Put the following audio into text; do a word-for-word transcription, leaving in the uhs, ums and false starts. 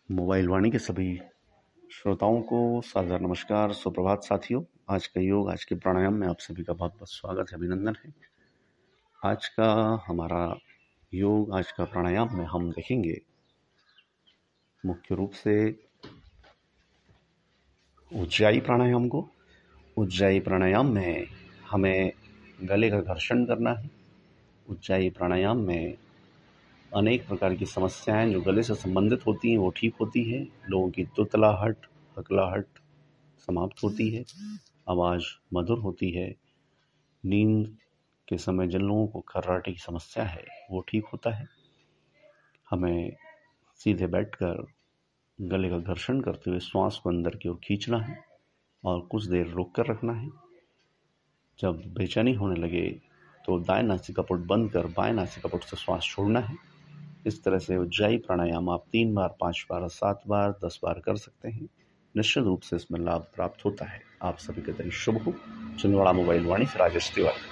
Mobile वाणी के सभी श्रोताओं को सादर नमस्कार, सुप्रभात साथियों। आज का योग, आज के प्राणायाम में आप सभी का बहुत बहुत स्वागत है, अभिनंदन है। आज का हमारा योग, आज का प्राणायाम में हम देखेंगे मुख्य रूप से उज्जाई प्राणायाम को। उज्जाई प्राणायाम में हमें गले का घर्षण करना है। उज्जाई प्राणायाम में अनेक प्रकार की समस्याएं जो गले से संबंधित होती हैं वो ठीक होती हैं। लोगों की तुतलाहट, हकलाहट समाप्त होती है, आवाज़ मधुर होती है। नींद के समय जिन लोगों को खर्राटे की समस्या है वो ठीक होता है। हमें सीधे बैठकर गले का घर्षण करते हुए श्वास को अंदर की ओर खींचना है और कुछ देर रोक कर रखना है। जब बेचैनी होने लगे तो दाएं नासिकापुट बंद कर बाएं नासिकापुट से श्वास छोड़ना है। इस तरह से उज्जाई प्राणायाम आप तीन बार, पांच बार, सात बार, दस बार कर सकते हैं। निश्चित रूप से इसमें लाभ प्राप्त होता है। आप सभी के दिन शुभ हो। छिंदवाड़ा मोबाइल वाणी से राजेश तिवारी।